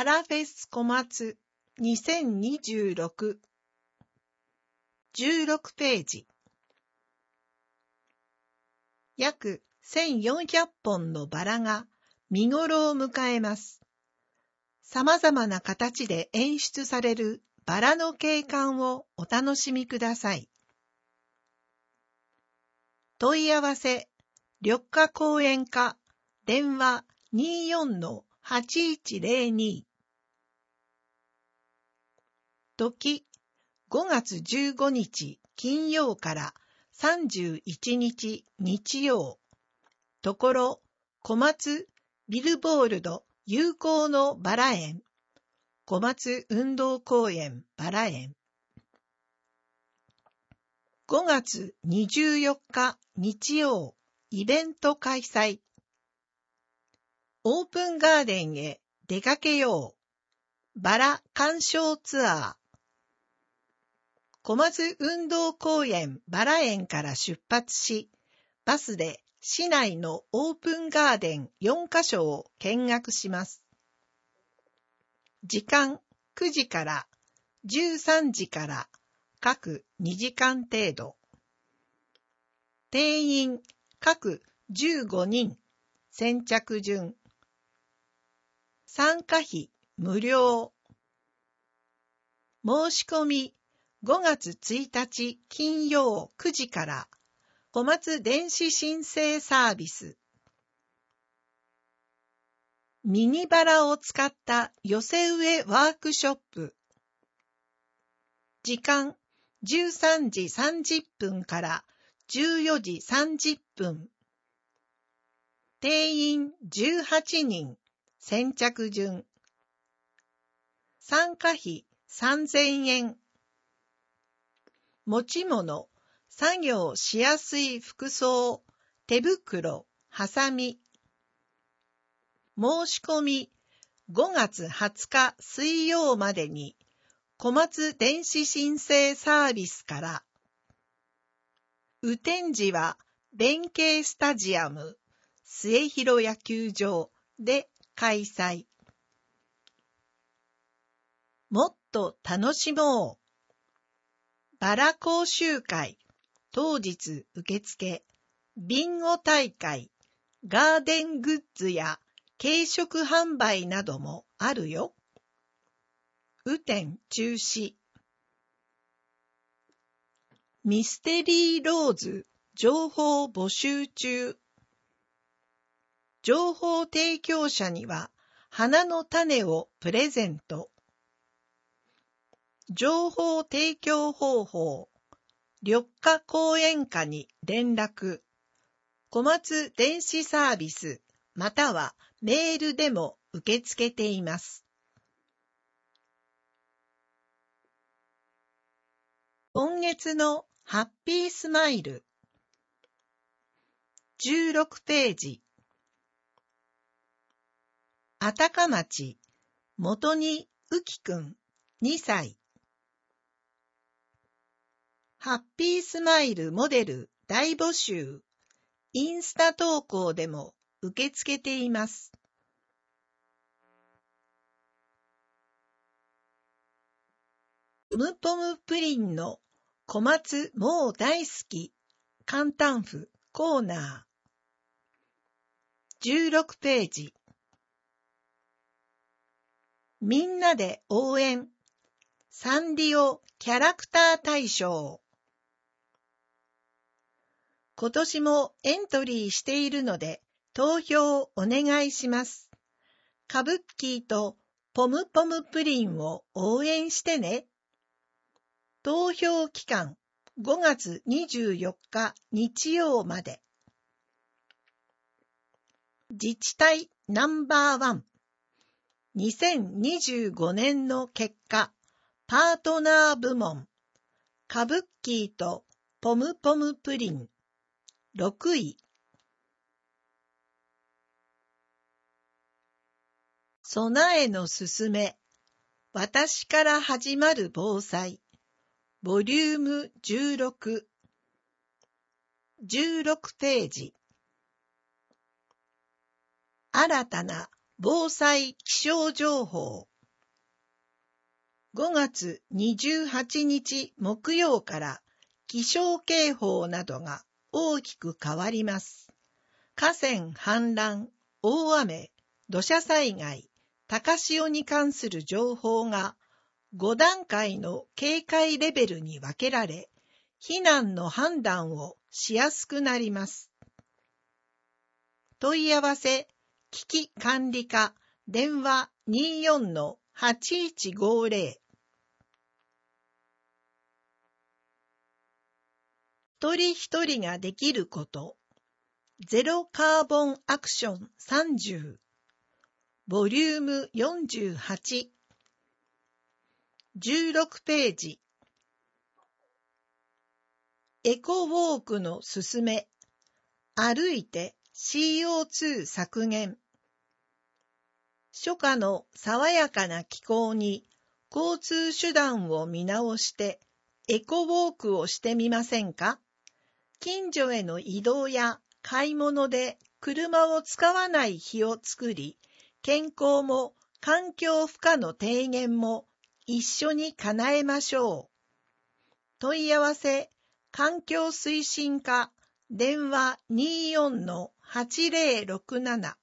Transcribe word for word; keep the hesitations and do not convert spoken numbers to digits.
バラフェス小松にせんにじゅうろく じゅうろくページ。約せんよんひゃっぽんのバラが見頃を迎えます。様々な形で演出されるバラの景観をお楽しみください。問い合わせ、緑化公園課、電話 にじゅうよんのはちいちゼロに。時、ごがつじゅうごにち金曜からさんじゅういちにち日曜。ところ、小松ビルボールド友好のバラ園。小松運動公園バラ園。ごがつにじゅうよっか日曜、イベント開催。オープンガーデンへ出かけよう。バラ鑑賞ツアー。小松運動公園バラ園から出発し、バスで市内のオープンガーデンよんかしょを見学します。時間くじからじゅうさんじから各にじかん程度。定員各じゅうごにん、先着順。参加費無料。申し込みごがつついたち金曜くじから小松電子申請サービス。ミニバラを使った寄せ植えワークショップ。時間じゅうさんじさんじゅっぷんからじゅうよじさんじゅっぷん。定員じゅうはちにん、先着順。参加費さんぜんえん。持ち物、作業しやすい服装、手袋、ハサミ。申し込みごがつはつか水曜までに小松電子申請サービスから。雨天時は弁慶スタジアム末広野球場で開催。もっと楽しもう。バラ講習会、当日受付、ビンゴ大会、ガーデングッズや軽食販売などもあるよ。雨天中止。ミステリーローズ情報募集中。情報提供者には花の種をプレゼント。情報提供方法、緑化公園課に連絡。小松電子サービスまたはメールでも受け付けています。今月のハッピースマイル。じゅうろくページ。あたか町、元にうきくん、にさい。ハッピースマイルモデル大募集。インスタ投稿でも受け付けています。ポムポムプリンの小松もう大好き簡単譜コーナー。じゅうろくページ。みんなで応援サンリオキャラクター大賞。今年もエントリーしているので投票お願いします。カブッキーとポムポムプリンを応援してね。投票期間ごがつにじゅうよっか日曜まで。自治体ナンバーワン。にせんにじゅうごねんの結果、パートナー部門。カブッキーとポムポムプリン。ろくい。備えのすすめ。私から始まる防災。ボリュームじゅうろく。じゅうろくページ。新たな防災気象情報。 ごがつにじゅうはちにち木曜から気象警報などが大きく変わります。河川氾濫、大雨、土砂災害、高潮に関する情報がごだんかいの警戒レベルに分けられ、避難の判断をしやすくなります。問い合わせ、危機管理課、電話 にじゅうよんのはちいちごぜろ。一人一人ができること、ゼロカーボンアクションさんじゅう、ボリュームよんじゅうはち、じゅうろくページ。エコウォークのすすめ、歩いて シーオーツー 削減。初夏の爽やかな気候に交通手段を見直してエコウォークをしてみませんか？近所への移動や買い物で車を使わない日を作り、健康も環境負荷の低減も一緒に叶えましょう。問い合わせ、環境推進課、電話 にじゅうよんのはちぜろろくなな。